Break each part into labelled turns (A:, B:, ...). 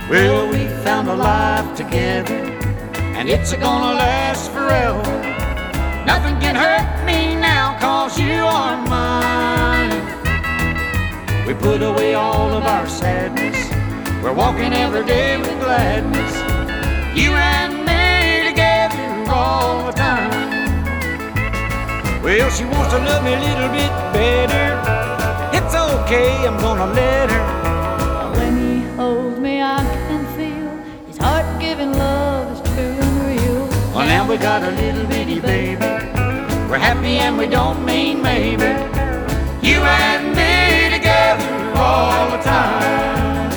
A: Well, we found a life together, and it's gonna last forever. Nothing can hurt me now, 'cause you are mine. We put away all of our sadness, we're walking every day with gladness. You and me together all the time. Well, she wants to love me a little bit better. It's okay, I'm gonna let her.
B: When he holds me, I can feel his heart-giving love is true and real.
A: Well, now we got a little bitty baby. We're happy and we don't mean maybe. You and me together all the time.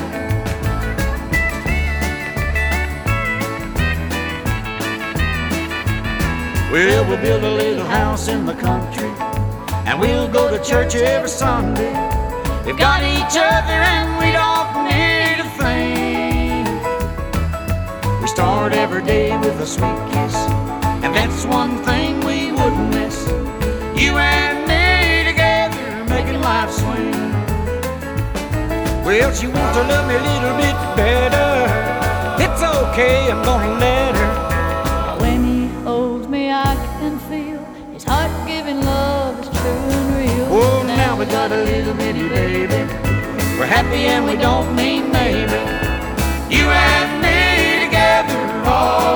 A: Well, we'll build a little house in the country, and we'll go to church every Sunday. We've got each other and we don't need a thing. We start every day with a sweet kiss, and that's one thing we wouldn't miss. You and me together making life swing. Well, she wants to love me a little bit better. It's okay, I'm gonna let her.
B: When he holds me, I can feel his heart-giving love is true and real.
A: Oh, now we got a little bitty baby. We're happy and we don't mean maybe. You and me together all